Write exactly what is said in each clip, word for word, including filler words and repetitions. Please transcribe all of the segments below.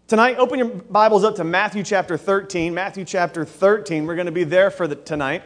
Tonight, open your Bibles up to Matthew chapter thirteen. Matthew chapter thirteen. We're going to be there for the, tonight.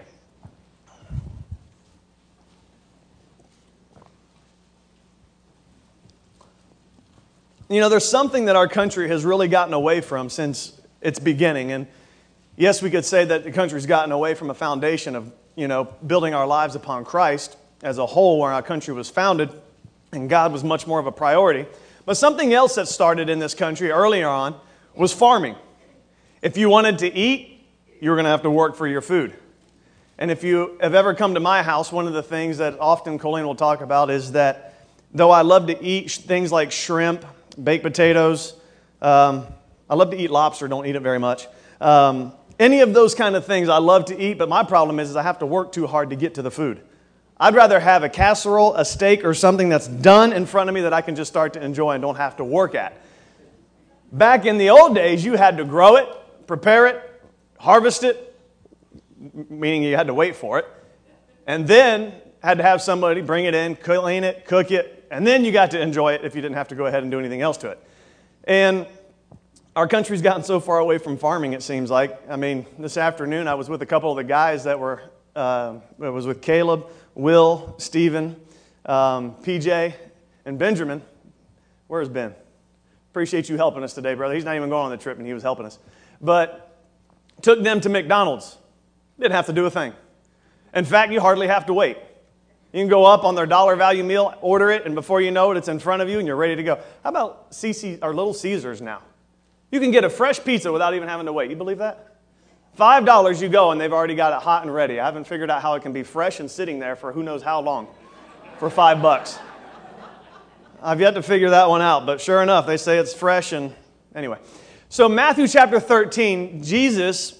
You know, there's something that our country has really gotten away from since its beginning. And yes, we could say that the country's gotten away from a foundation of, you know, building our lives upon Christ as a whole, where our country was founded, and God was much more of a priority. But something else that started in this country earlier on was farming. If you wanted to eat, you were going to have to work for your food. And if you have ever come to my house, one of the things that often Colleen will talk about is that though I love to eat things like shrimp, baked potatoes, um, I love to eat lobster, don't eat it very much. Um, any of those kind of things I love to eat, but my problem is, is I have to work too hard to get to the food. I'd rather have a casserole, a steak, or something that's done in front of me that I can just start to enjoy and don't have to work at. Back in the old days, you had to grow it, prepare it, harvest it, meaning you had to wait for it, and then had to have somebody bring it in, clean it, cook it, and then you got to enjoy it if you didn't have to go ahead and do anything else to it. And our country's gotten so far away from farming, it seems like. I mean, this afternoon I was with a couple of the guys that were, uh, I was with Caleb, Will, Stephen, um, P J, and Benjamin. Where's Ben? Appreciate you helping us today, brother. He's not even going on the trip, and he was helping us. But took them to McDonald's. Didn't have to do a thing. In fact, you hardly have to wait. You can go up on their dollar value meal, order it, and before you know it, it's in front of you, and you're ready to go. How about C C or Little Caesars now? You can get a fresh pizza without even having to wait. You believe that? Five dollars you go, and they've already got it hot and ready. I haven't figured out how it can be fresh and sitting there for who knows how long for five bucks. I've yet to figure that one out, but sure enough, they say it's fresh. And anyway, so Matthew chapter thirteen, Jesus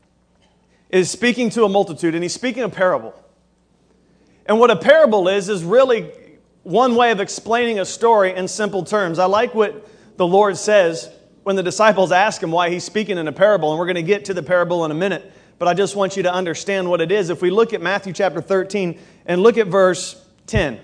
is speaking to a multitude, and he's speaking a parable. And what a parable is, is really one way of explaining a story in simple terms. I like what the Lord says when the disciples ask him why he's speaking in a parable, and we're going to get to the parable in a minute, but I just want you to understand what it is. If we look at Matthew chapter thirteen and look at verse ten.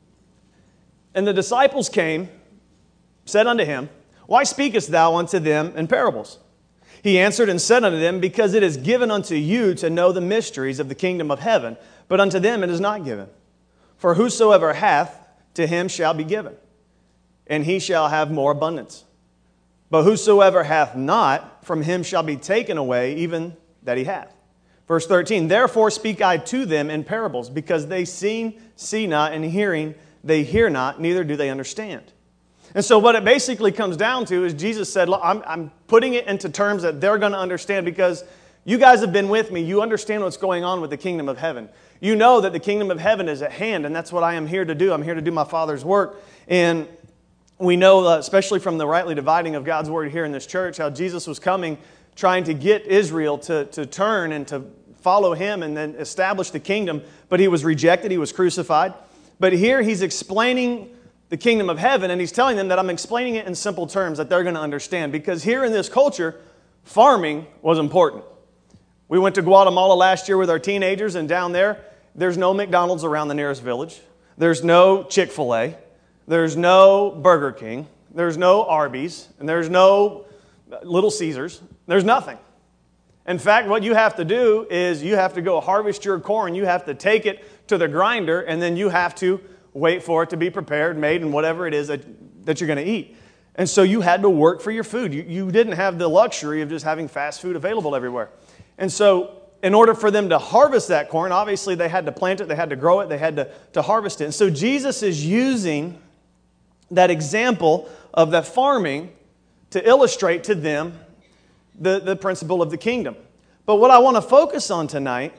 And the disciples came, said unto him, Why speakest thou unto them in parables? He answered and said unto them, Because it is given unto you to know the mysteries of the kingdom of heaven, but unto them it is not given. For whosoever hath, to him shall be given, and he shall have more abundance. But whosoever hath not, from him shall be taken away even that he hath. Verse thirteen, Therefore speak I to them in parables, because they seeing, see not, and hearing, they hear not, neither do they understand. And so what it basically comes down to is Jesus said, Look, I'm, I'm putting it into terms that they're going to understand, because you guys have been with me. You understand what's going on with the kingdom of heaven. You know that the kingdom of heaven is at hand, and that's what I am here to do. I'm here to do my Father's work. And we know, uh, especially from the rightly dividing of God's word here in this church, how Jesus was coming, trying to get Israel to, to turn and to follow him and then establish the kingdom. But he was rejected. He was crucified. But here he's explaining the kingdom of heaven, and he's telling them that I'm explaining it in simple terms that they're going to understand. Because here in this culture, farming was important. We went to Guatemala last year with our teenagers, and down there, there's no McDonald's around the nearest village. There's no Chick-fil-A. There's no Burger King. There's no Arby's. And there's no Little Caesars. There's nothing. In fact, what you have to do is you have to go harvest your corn. You have to take it to the grinder, and then you have to wait for it to be prepared, made, and whatever it is that, that you're going to eat. And so you had to work for your food. You, you didn't have the luxury of just having fast food available everywhere. And so in order for them to harvest that corn, obviously they had to plant it, they had to grow it, they had to, to harvest it. And so Jesus is using that example of that farming to illustrate to them the, the principle of the kingdom. But what I want to focus on tonight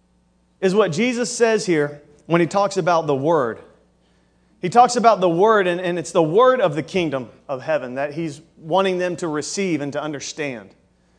is what Jesus says here when he talks about the Word. He talks about the Word, and, and it's the Word of the kingdom of heaven that he's wanting them to receive and to understand.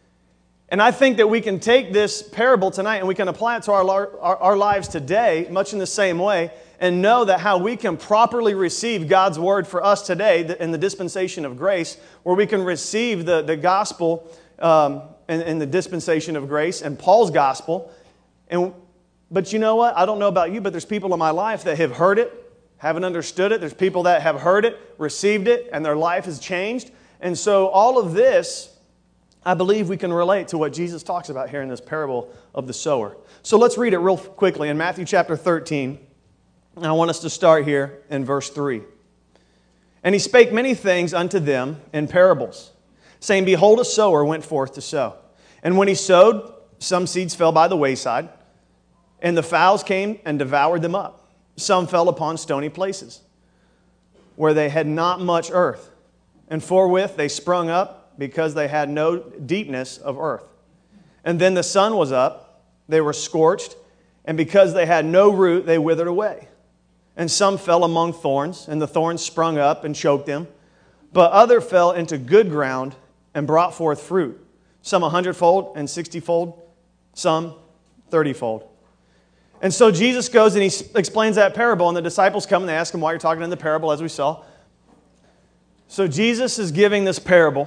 And I think that we can take this parable tonight and we can apply it to our, our, our lives today, much in the same way, and know that how we can properly receive God's Word for us today in the dispensation of grace, where we can receive the, the gospel um, in, in the dispensation of grace and Paul's gospel. And But you know what? I don't know about you, but there's people in my life that have heard it, haven't understood it. There's people that have heard it, received it, and their life has changed. And so all of this, I believe we can relate to what Jesus talks about here in this parable of the sower. So let's read it real quickly in Matthew chapter thirteen. And I want us to start here in verse three. And he spake many things unto them in parables, saying, Behold, a sower went forth to sow. And when he sowed, some seeds fell by the wayside, and the fowls came and devoured them up. Some fell upon stony places, where they had not much earth. And forthwith they sprung up, because they had no deepness of earth. And then the sun was up, they were scorched, and because they had no root, they withered away. And some fell among thorns, and the thorns sprung up and choked them. But other fell into good ground and brought forth fruit, some a hundredfold and sixtyfold, some thirtyfold. And so Jesus goes and he explains that parable, and the disciples come and they ask him why you're talking in the parable, as we saw. So Jesus is giving this parable,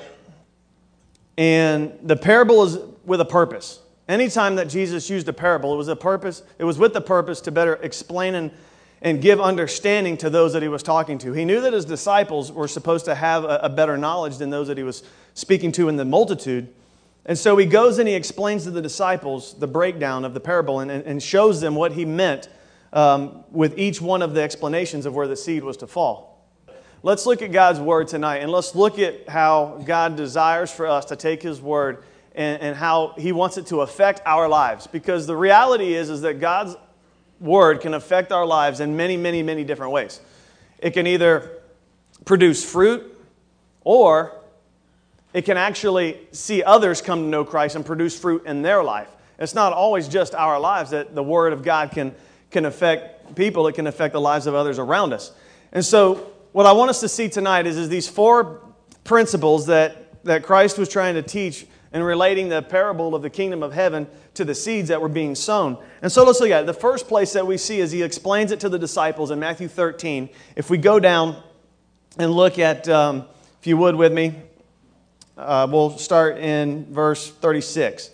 and the parable is with a purpose. Anytime that Jesus used a parable, it was a purpose. It was with the purpose to better explain and and give understanding to those that he was talking to. He knew that his disciples were supposed to have a, a better knowledge than those that he was speaking to in the multitude. And so he goes and he explains to the disciples the breakdown of the parable and, and shows them what he meant um, with each one of the explanations of where the seed was to fall. Let's look at God's Word tonight, and let's look at how God desires for us to take His Word and, and how He wants it to affect our lives. Because the reality is, is that God's Word can affect our lives in many, many, many different ways. It can either produce fruit, or it can actually see others come to know Christ and produce fruit in their life. It's not always just our lives that the Word of God can, can affect people. It can affect the lives of others around us. And so what I want us to see tonight is, is these four principles that, that Christ was trying to teach in relating the parable of the kingdom of heaven to the seeds that were being sown. And so let's look at it. The first place that we see is he explains it to the disciples in Matthew thirteen. If we go down and look at, um, if you would with me, uh, we'll start in verse thirty-six.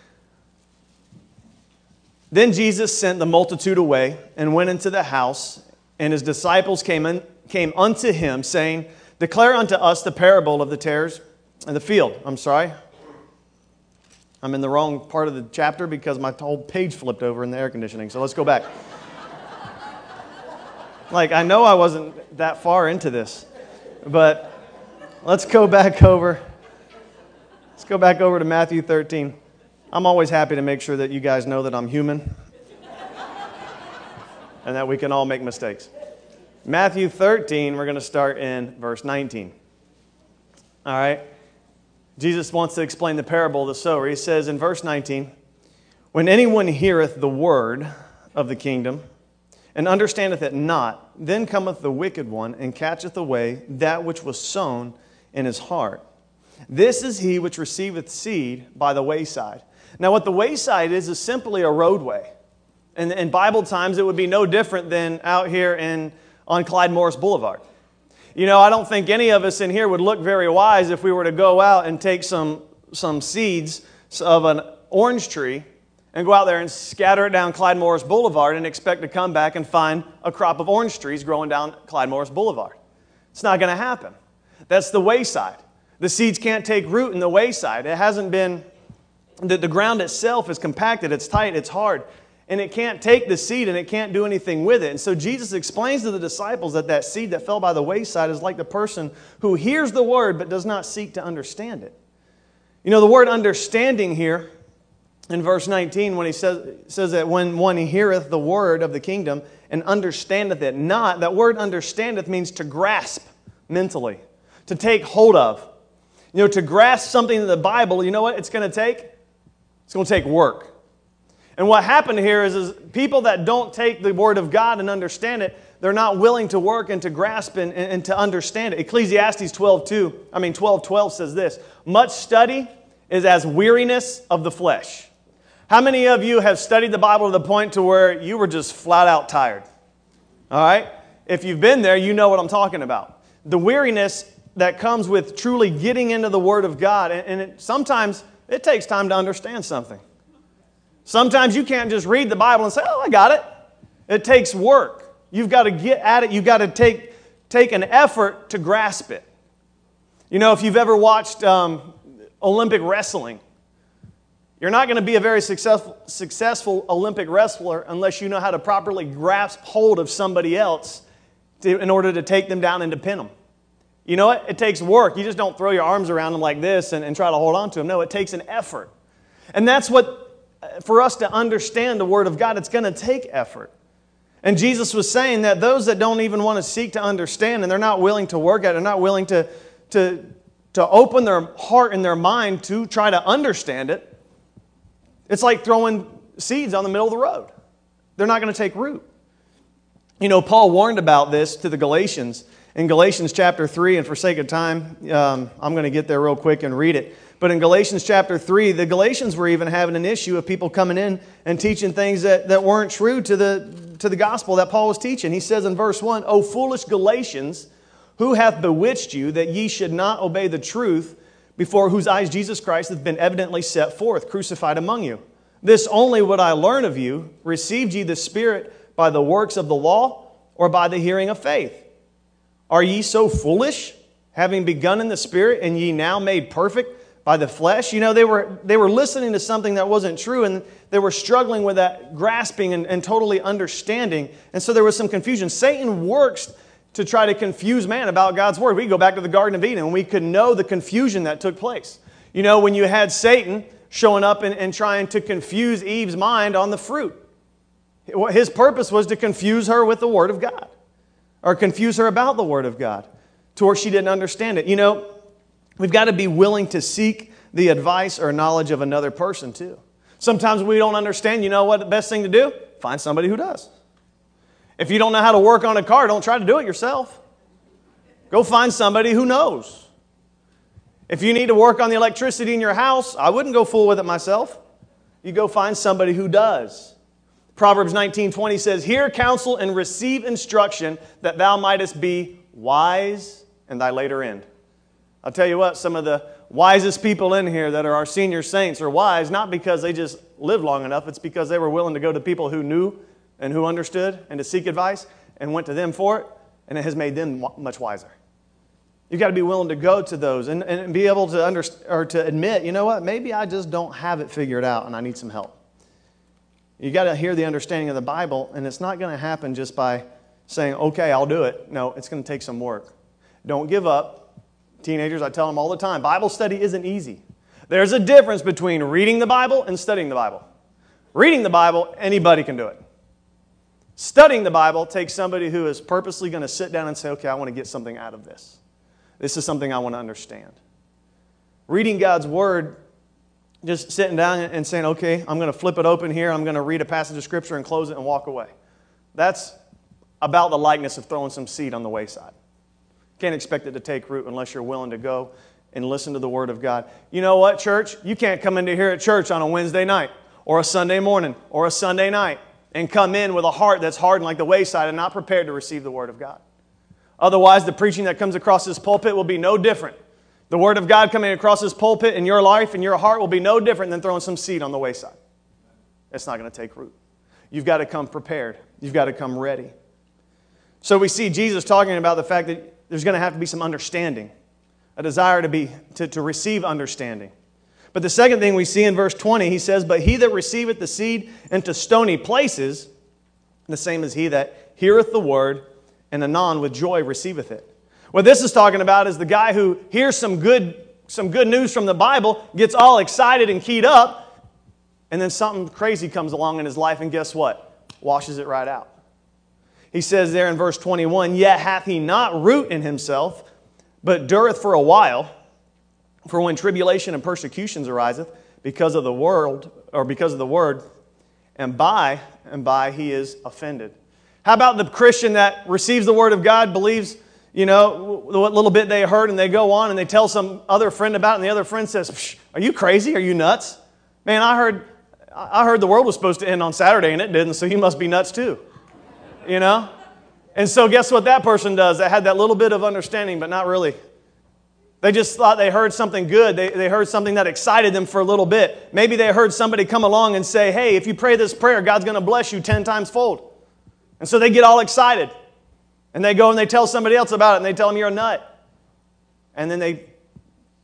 Then Jesus sent the multitude away and went into the house, and his disciples came in, came unto him, saying, Declare unto us the parable of the tares in the field. I'm sorry. I'm in the wrong part of the chapter because my whole page flipped over in the air conditioning. So let's go back. Like, I know I wasn't that far into this, but let's go back over. Let's go back over to Matthew thirteen. I'm always happy to make sure that you guys know that I'm human and that we can all make mistakes. Matthew thirteen, we're going to start in verse nineteen. All right. Jesus wants to explain the parable of the sower. He says in verse nineteen, When anyone heareth the word of the kingdom, and understandeth it not, then cometh the wicked one, and catcheth away that which was sown in his heart. This is he which receiveth seed by the wayside. Now what the wayside is, is simply a roadway. And in Bible times, it would be no different than out here in, on Clyde Morris Boulevard. You know, I don't think any of us in here would look very wise if we were to go out and take some, some seeds of an orange tree and go out there and scatter it down Clyde Morris Boulevard and expect to come back and find a crop of orange trees growing down Clyde Morris Boulevard. It's not going to happen. That's the wayside. The seeds can't take root in the wayside. It hasn't been, the, the ground itself is compacted, it's tight, it's hard. And it can't take the seed and it can't do anything with it. And so Jesus explains to the disciples that that seed that fell by the wayside is like the person who hears the word but does not seek to understand it. You know, the word understanding here in verse nineteen, when he says, says that when one heareth the word of the kingdom and understandeth it not, that word understandeth means to grasp mentally, to take hold of. You know, to grasp something in the Bible, you know what it's going to take? It's going to take work. And what happened here is, is people that don't take the Word of God and understand it, they're not willing to work and to grasp and, and, and to understand it. Ecclesiastes twelve two, I mean twelve twelve says this, Much study is as weariness of the flesh. How many of you have studied the Bible to the point to where you were just flat out tired? All right? If you've been there, you know what I'm talking about. The weariness that comes with truly getting into the Word of God. And, and it, sometimes it takes time to understand something. Sometimes you can't just read the Bible and say, oh, I got it. It takes work. You've got to get at it. You've got to take, take an effort to grasp it. You know, if you've ever watched um, Olympic wrestling, you're not going to be a very successful, successful Olympic wrestler unless you know how to properly grasp hold of somebody else to, in order to take them down and to pin them. You know what? It takes work. You just don't throw your arms around them like this and, and try to hold on to them. No, it takes an effort. And that's what, for us to understand the Word of God, it's going to take effort. And Jesus was saying that those that don't even want to seek to understand and they're not willing to work at it, they're not willing to, to, to open their heart and their mind to try to understand it, it's like throwing seeds on the middle of the road. They're not going to take root. You know, Paul warned about this to the Galatians in Galatians chapter three, and for sake of time, um, I'm going to get there real quick and read it. But in Galatians chapter three, the Galatians were even having an issue of people coming in and teaching things that, that weren't true to the, to the gospel that Paul was teaching. He says in verse one, "O foolish Galatians, who hath bewitched you that ye should not obey the truth, before whose eyes Jesus Christ hath been evidently set forth, crucified among you? This only would I learn of you, received ye the Spirit by the works of the law, or by the hearing of faith? Are ye so foolish, having begun in the Spirit, and ye now made perfect by the flesh?" You know, they were they were listening to something that wasn't true, and they were struggling with that grasping and, and totally understanding. And so there was some confusion. Satan works to try to confuse man about God's Word. We go back to the Garden of Eden, and we could know the confusion that took place. You know, when you had Satan showing up and, and trying to confuse Eve's mind on the fruit. His purpose was to confuse her with the Word of God, or confuse her about the Word of God, to where she didn't understand it. You know, we've got to be willing to seek the advice or knowledge of another person too. Sometimes we don't understand. You know what the best thing to do? Find somebody who does. If you don't know how to work on a car, don't try to do it yourself. Go find somebody who knows. If you need to work on the electricity in your house, I wouldn't go fool with it myself. You go find somebody who does. Proverbs nineteen twenty says, "Hear counsel and receive instruction, that thou mightest be wise in thy later end." I'll tell you what, some of the wisest people in here that are our senior saints are wise, not because they just lived long enough. It's because they were willing to go to people who knew and who understood and to seek advice and went to them for it, and it has made them much wiser. You've got to be willing to go to those and, and be able to under, or to admit, you know what, maybe I just don't have it figured out and I need some help. You've got to hear the understanding of the Bible, and it's not going to happen just by saying, okay, I'll do it. No, it's going to take some work. Don't give up. Teenagers, I tell them all the time, Bible study isn't easy. There's a difference between reading the Bible and studying the Bible. Reading the Bible, anybody can do it. Studying the Bible takes somebody who is purposely going to sit down and say, okay, I want to get something out of this. This is something I want to understand. Reading God's Word, just sitting down and saying, okay, I'm going to flip it open here, I'm going to read a passage of Scripture and close it and walk away. That's about the likeness of throwing some seed on the wayside. Can't expect it to take root unless you're willing to go and listen to the Word of God. You know what, church? You can't come into here at church on a Wednesday night or a Sunday morning or a Sunday night and come in with a heart that's hardened like the wayside and not prepared to receive the Word of God. Otherwise, the preaching that comes across this pulpit will be no different. The Word of God coming across this pulpit in your life and your heart will be no different than throwing some seed on the wayside. It's not going to take root. You've got to come prepared. You've got to come ready. So we see Jesus talking about the fact that there's going to have to be some understanding, a desire to be to, to receive understanding. But the second thing we see in verse twenty, he says, "But he that receiveth the seed into stony places, the same as he that heareth the word, and anon with joy receiveth it." What this is talking about is the guy who hears some good, some good news from the Bible, gets all excited and keyed up, and then something crazy comes along in his life, and guess what? Washes it right out. He says there in verse twenty-one, "Yet hath he not root in himself, but dureth for a while. For when tribulation and persecutions ariseth because of the world, or because of the word, and by and by he is offended." How about the Christian that receives the Word of God, believes, you know, what little bit they heard, and they go on and they tell some other friend about it, and the other friend says, "Are you crazy? Are you nuts? Man, I heard, I heard the world was supposed to end on Saturday, and it didn't, so you must be nuts too." You know? And so guess what that person does? They had that little bit of understanding, but not really. They just thought they heard something good. They, they heard something that excited them for a little bit. Maybe they heard somebody come along and say, "Hey, if you pray this prayer, God's going to bless you ten times fold." And so they get all excited. And they go and they tell somebody else about it, and they tell them you're a nut. And then they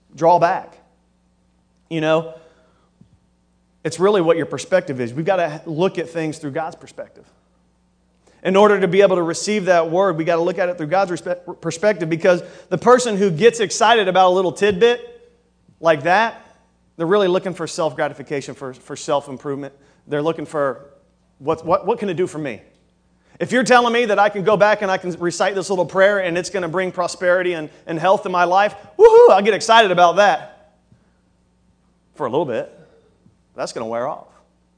Draw back. You know, it's really what your perspective is. We've got to look at things through God's perspective. In order to be able to receive that word, we've got to look at it through God's respe- perspective, because the person who gets excited about a little tidbit like that, they're really looking for self-gratification, for, for self-improvement. They're looking for, what, what, what can it do for me? If you're telling me that I can go back and I can recite this little prayer and it's going to bring prosperity and, and health in my life, woohoo, I'll get excited about that for a little bit. That's going to wear off.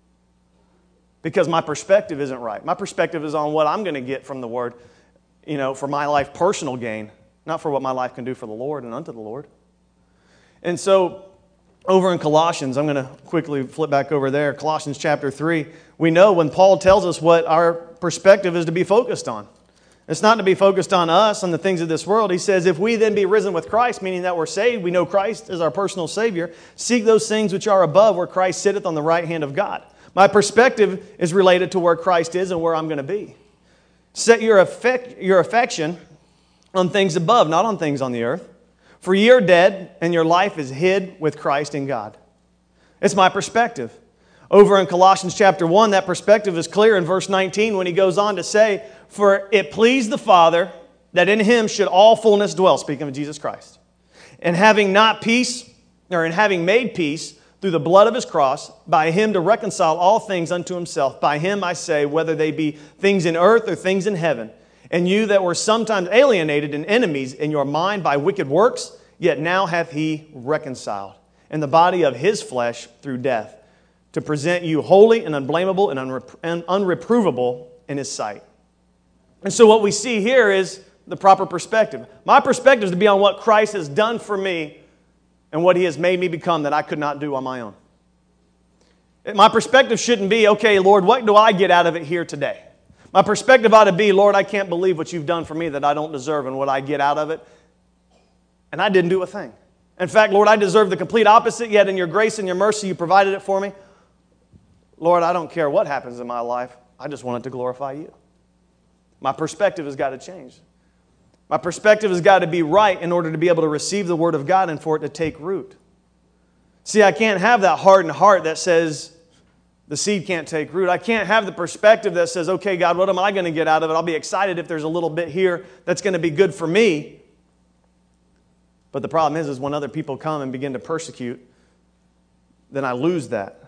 Because my perspective isn't right. My perspective is on what I'm going to get from the Word, you know, for my life personal gain, not for what my life can do for the Lord and unto the Lord. And so, over in Colossians, I'm going to quickly flip back over there, Colossians chapter three, we know when Paul tells us what our perspective is to be focused on. It's not to be focused on us, on the things of this world. He says, if we then be risen with Christ, meaning that we're saved, we know Christ is our personal Savior, seek those things which are above, where Christ sitteth on the right hand of God. My perspective is related to where Christ is and where I'm going to be. Set your, affect, your affection on things above, not on things on the earth. For ye are dead, and your life is hid with Christ in God. It's my perspective. Over in Colossians chapter one, that perspective is clear in verse nineteen when he goes on to say, for it pleased the Father that in Him should all fullness dwell, speaking of Jesus Christ. And having not peace, or in having made peace, through the blood of His cross, by Him to reconcile all things unto Himself. By Him, I say, whether they be things in earth or things in heaven. And you that were sometimes alienated and enemies in your mind by wicked works, yet now hath He reconciled in the body of His flesh through death, to present you holy and unblameable and, unrep- and unreprovable in His sight. And so what we see here is the proper perspective. My perspective is to be on what Christ has done for me and what He has made me become that I could not do on my own. My perspective shouldn't be, okay, Lord, what do I get out of it here today? My perspective ought to be, Lord, I can't believe what You've done for me that I don't deserve and what I get out of it. And I didn't do a thing. In fact, Lord, I deserve the complete opposite, yet in Your grace and Your mercy, You provided it for me. Lord, I don't care what happens in my life. I just want it to glorify You. My perspective has got to change. My perspective has got to be right in order to be able to receive the Word of God and for it to take root. See, I can't have that hardened heart that says the seed can't take root. I can't have the perspective that says, okay, God, what am I going to get out of it? I'll be excited if there's a little bit here that's going to be good for me. But the problem is, is when other people come and begin to persecute, then I lose that.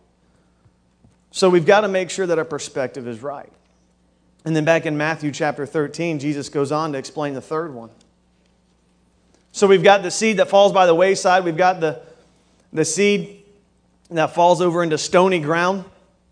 So we've got to make sure that our perspective is right. And then back in Matthew chapter thirteen, Jesus goes on to explain the third one. So we've got the seed that falls by the wayside. We've got the, the seed that falls over into stony ground.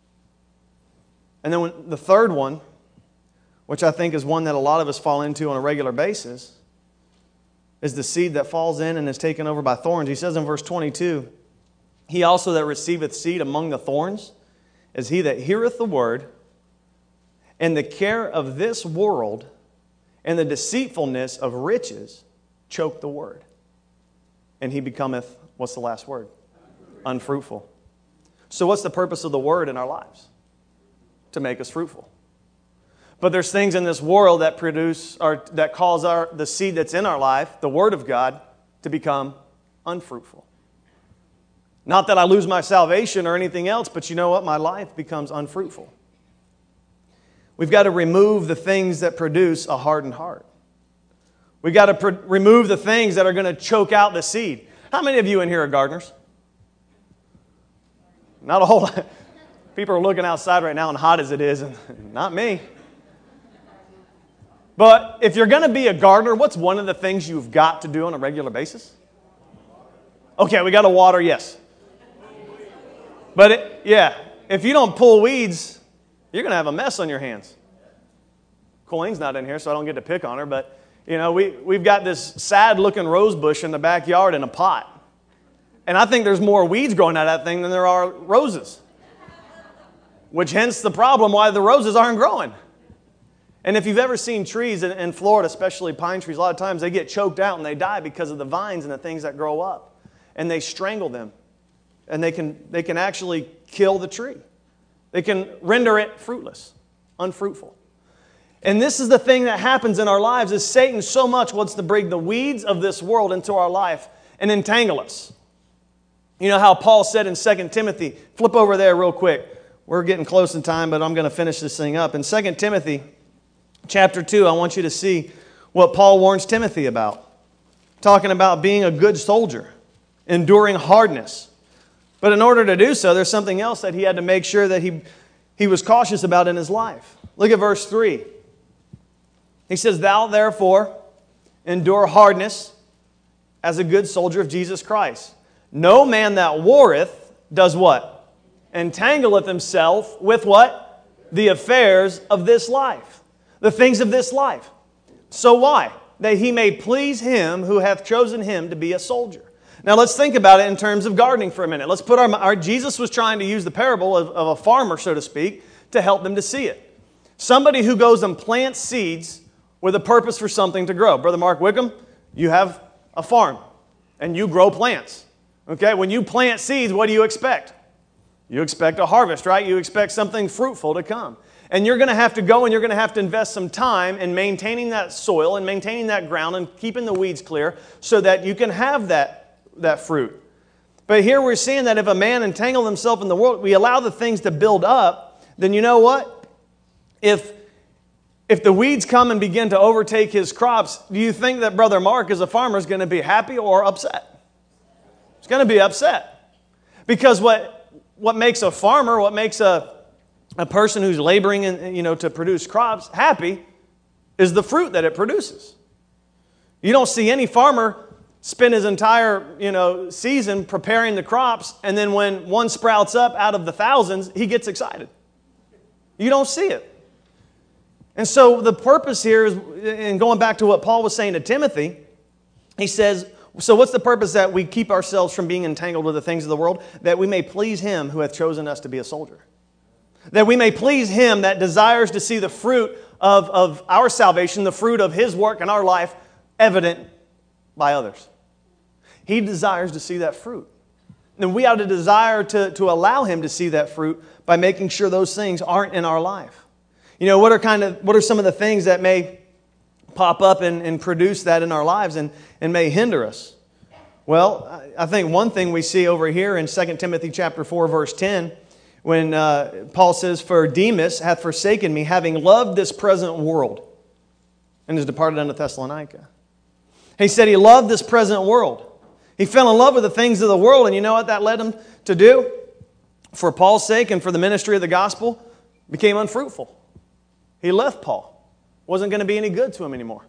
And then when, the third one, which I think is one that a lot of us fall into on a regular basis, is the seed that falls in and is taken over by thorns. He says in verse twenty-two, He also that receiveth seed among the thorns is he that heareth the word, and the care of this world and the deceitfulness of riches choke the word. And he becometh, what's the last word? Unfruitful. So what's the purpose of the word in our lives? To make us fruitful. But there's things in this world that produce, or that cause our the seed that's in our life, the Word of God, to become unfruitful. Not that I lose my salvation or anything else, but you know what? My life becomes unfruitful. We've got to remove the things that produce a hardened heart. We've got to pr- remove the things that are going to choke out the seed. How many of you in here are gardeners? Not a whole lot. People are looking outside right now, and hot as it is, and not me. But if you're going to be a gardener, what's one of the things you've got to do on a regular basis? Okay, we got to water, yes. But, it, yeah, if you don't pull weeds, you're going to have a mess on your hands. Colleen's not in here, so I don't get to pick on her, but, you know, we, we've got this sad-looking rose bush in the backyard in a pot. And I think there's more weeds growing out of that thing than there are roses. Which hence the problem why the roses aren't growing. And if you've ever seen trees in, in Florida, especially pine trees, a lot of times they get choked out and they die because of the vines and the things that grow up. And they strangle them. And they can, they can actually kill the tree. They can render it fruitless, unfruitful. And this is the thing that happens in our lives is Satan so much wants to bring the weeds of this world into our life and entangle us. You know how Paul said in Second Timothy, flip over there real quick. We're getting close in time, but I'm going to finish this thing up. In Second Timothy chapter two, I want you to see what Paul warns Timothy about. Talking about being a good soldier, enduring hardness. But in order to do so, there's something else that he had to make sure that he, he was cautious about in his life. Look at verse three. He says, "Thou therefore endure hardness as a good soldier of Jesus Christ. No man that warreth does what? Entangleth himself with what? The affairs of this life." The things of this life. So why? That he may please him who hath chosen him to be a soldier. Now let's think about it in terms of gardening for a minute. Let's put our, our Jesus was trying to use the parable of, of a farmer, so to speak, to help them to see it. Somebody who goes and plants seeds with a purpose for something to grow. Brother Mark Wickham, you have a farm and you grow plants. Okay, when you plant seeds, what do you expect? You expect a harvest, right? You expect something fruitful to come. And you're going to have to go and you're going to have to invest some time in maintaining that soil and maintaining that ground and keeping the weeds clear so that you can have that, that fruit. But here we're seeing that if a man entangled himself in the world, we allow the things to build up, then you know what? If, if the weeds come and begin to overtake his crops, do you think that Brother Mark as a farmer is going to be happy or upset? He's going to be upset. Because what, what makes a farmer, what makes a A person who's laboring in, you know, to produce crops happy is the fruit that it produces. You don't see any farmer spend his entire you know, season preparing the crops, and then when one sprouts up out of the thousands, he gets excited. You don't see it. And so the purpose here is, and going back to what Paul was saying to Timothy, he says, so what's the purpose that we keep ourselves from being entangled with the things of the world? That we may please him who hath chosen us to be a soldier. That we may please him that desires to see the fruit of, of our salvation, the fruit of his work in our life, evident by others. He desires to see that fruit. And we ought to desire to, to allow him to see that fruit by making sure those things aren't in our life. You know, what are kind of what are some of the things that may pop up and, and produce that in our lives and, and may hinder us? Well, I think one thing we see over here in Second Timothy chapter four, verse ten, when uh, Paul says, "For Demas hath forsaken me, having loved this present world, and is departed unto Thessalonica." He said he loved this present world. He fell in love with the things of the world, and you know what that led him to do? For Paul's sake and for the ministry of the gospel, became unfruitful. He left Paul. Wasn't going to be any good to him anymore.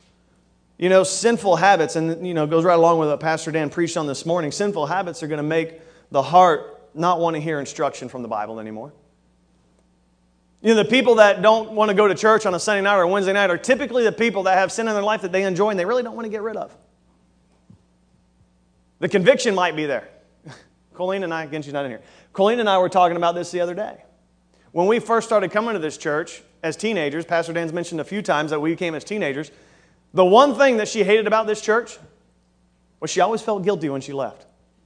You know, sinful habits, and you know, goes right along with what Pastor Dan preached on this morning, sinful habits are going to make the heart not want to hear instruction from the Bible anymore. You know, the people that don't want to go to church on a Sunday night or a Wednesday night are typically the people that have sin in their life that they enjoy and they really don't want to get rid of. The conviction might be there. Colleen and I, again, she's not in here. Colleen and I were talking about this the other day. When we first started coming to this church as teenagers, Pastor Dan's mentioned a few times that we came as teenagers, the one thing that she hated about this church was she always felt guilty when she left.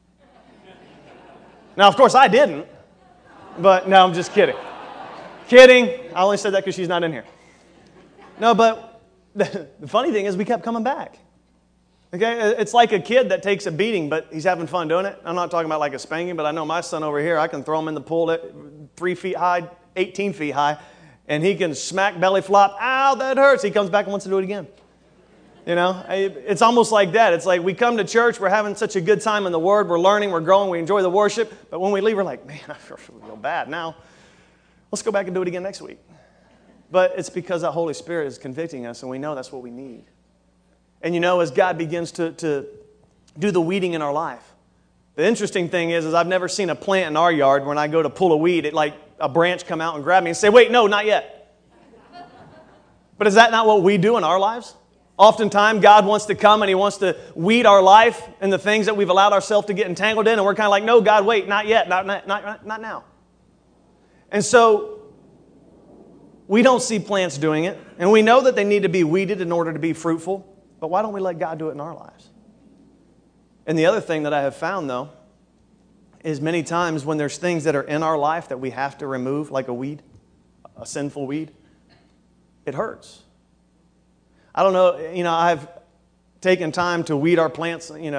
Now, of course, I didn't, but no, I'm just kidding. Kidding. I only said that because she's not in here. No, but the, the funny thing is we kept coming back. Okay, it's like a kid that takes a beating, but he's having fun doing it. I'm not talking about like a spanking, but I know my son over here, I can throw him in the pool at three feet high, eighteen feet high, and he can smack belly flop. Ow, that hurts. He comes back and wants to do it again. You know, it's almost like that. It's like we come to church, we're having such a good time in the Word, we're learning, we're growing, we enjoy the worship, but when we leave, we're like, man, I feel real bad now. Let's go back and do it again next week. But it's because that Holy Spirit is convicting us, and we know that's what we need. And you know, as God begins to, to do the weeding in our life, the interesting thing is, is I've never seen a plant in our yard when I go to pull a weed, it like a branch come out and grab me and say, wait, no, not yet. But is that not what we do in our lives? Oftentimes, God wants to come and He wants to weed our life and the things that we've allowed ourselves to get entangled in, and we're kind of like, no, God, wait, not yet, not, not, not, not now. And so, we don't see plants doing it, and we know that they need to be weeded in order to be fruitful, but why don't we let God do it in our lives? And the other thing that I have found, though, is many times when there's things that are in our life that we have to remove, like a weed, a sinful weed, it hurts. I don't know, you know, I've taken time to weed our plants, you know,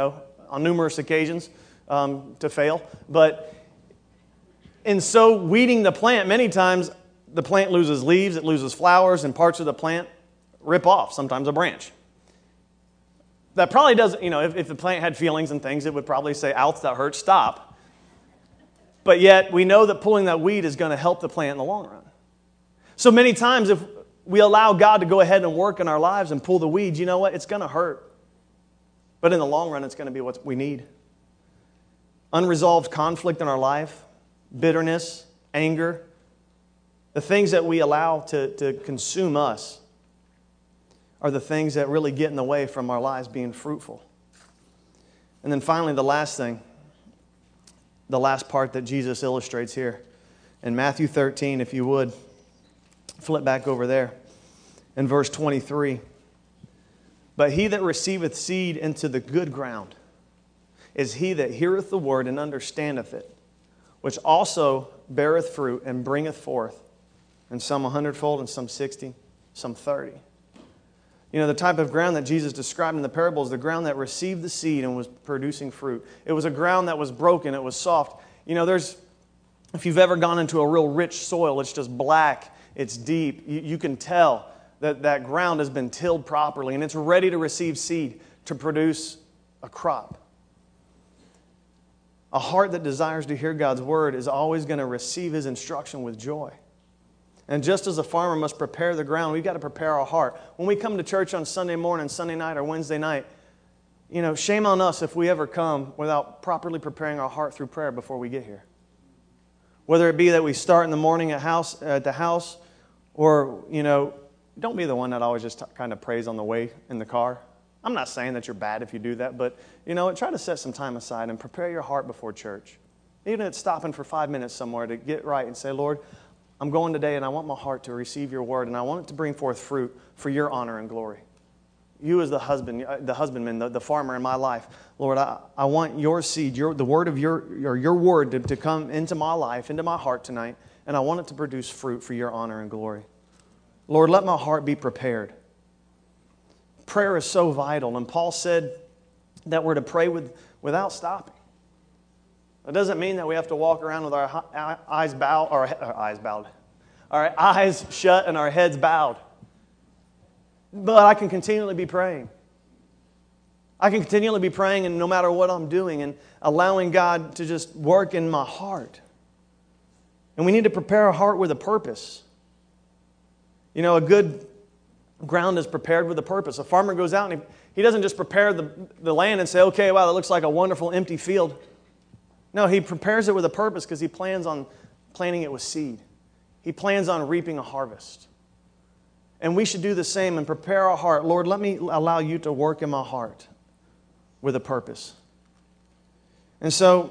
on numerous occasions um, to fail. But in so weeding the plant, many times the plant loses leaves, it loses flowers, and parts of the plant rip off, sometimes a branch. That probably doesn't, you know, if, if the plant had feelings and things, it would probably say, ouch, that hurts, stop. But yet, we know that pulling that weed is going to help the plant in the long run. So many times, if we allow God to go ahead and work in our lives and pull the weeds, you know what? It's going to hurt. But in the long run, it's going to be what we need. Unresolved conflict in our life, bitterness, anger, the things that we allow to, to consume us are the things that really get in the way from our lives being fruitful. And then finally, the last thing, the last part that Jesus illustrates here. In Matthew thirteen, if you would, flip back over there. In verse twenty-three. But he that receiveth seed into the good ground is he that heareth the word and understandeth it, which also beareth fruit and bringeth forth, and some a hundredfold, and some sixty, some thirty. You know, the type of ground that Jesus described in the parable is the ground that received the seed and was producing fruit. It was a ground that was broken. It was soft. You know, there's, if you've ever gone into a real rich soil, it's just black, it's deep. You, you can tell that that ground has been tilled properly and it's ready to receive seed to produce a crop. A heart that desires to hear God's word is always going to receive His instruction with joy. And just as a farmer must prepare the ground, we've got to prepare our heart. When we come to church on Sunday morning, Sunday night, or Wednesday night, you know, shame on us if we ever come without properly preparing our heart through prayer before we get here. Whether it be that we start in the morning at house at the house, or, you know, don't be the one that always just t- kind of prays on the way in the car. I'm not saying that you're bad if you do that, but, you know, try to set some time aside and prepare your heart before church. Even if it's stopping for five minutes somewhere to get right and say, Lord, I'm going today and I want my heart to receive your word and I want it to bring forth fruit for your honor and glory. You as the husband, the husbandman, the, the farmer in my life, Lord, I, I want your seed, your, the word of your, your, your word to, to come into my life, into my heart tonight, and I want it to produce fruit for your honor and glory. Lord, let my heart be prepared. Prayer is so vital, and Paul said that we're to pray with, without stopping. It doesn't mean that we have to walk around with our eyes bowed, or our eyes bowed, our eyes shut and our heads bowed. But I can continually be praying. I can continually be praying, and no matter what I'm doing, and allowing God to just work in my heart. And we need to prepare our heart with a purpose. You know, a good ground is prepared with a purpose. A farmer goes out and he, he doesn't just prepare the, the land and say, okay, wow, that looks like a wonderful empty field. No, he prepares it with a purpose because he plans on planting it with seed. He plans on reaping a harvest. And we should do the same and prepare our heart. Lord, let me allow you to work in my heart with a purpose. And so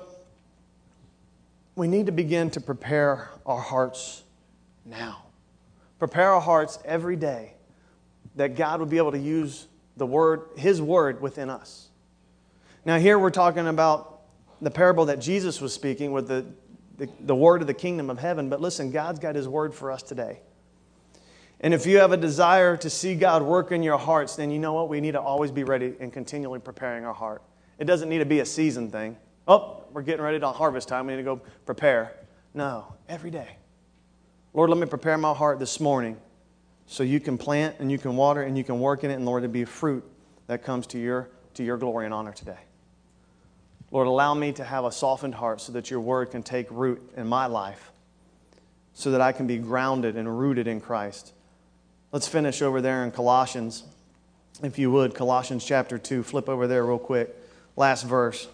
we need to begin to prepare our hearts now. Prepare our hearts every day that God would be able to use the word, His word within us. Now here we're talking about the parable that Jesus was speaking with the, the, the word of the kingdom of heaven. But listen, God's got His word for us today. And if you have a desire to see God work in your hearts, then you know what? We need to always be ready and continually preparing our heart. It doesn't need to be a season thing. Oh, we're getting ready to harvest time. We need to go prepare. No, every day. Lord, let me prepare my heart this morning so you can plant and you can water and you can work in it, and Lord, to be fruit that comes to your, to your glory and honor today. Lord, allow me to have a softened heart so that your word can take root in my life, so that I can be grounded and rooted in Christ. Let's finish over there in Colossians, if you would. Colossians chapter two. Flip over there real quick. Last verse.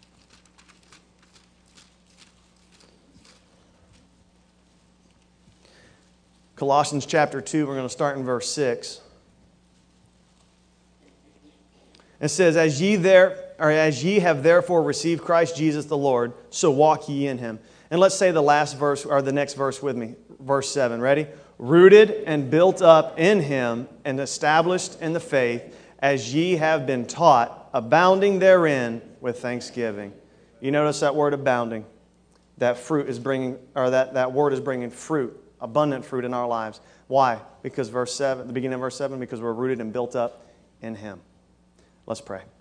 Colossians chapter two, we're going to start in verse six. It says, As ye there, or as ye have therefore received Christ Jesus the Lord, so walk ye in Him. And let's say the last verse, or the next verse with me. Verse seven, ready? Rooted and built up in Him, and established in the faith, as ye have been taught, abounding therein with thanksgiving. You notice that word abounding. That fruit is bringing, or that, that word is bringing fruit, abundant fruit in our lives. Why? Because verse seven, the beginning of verse seven, because we're rooted and built up in Him. Let's pray.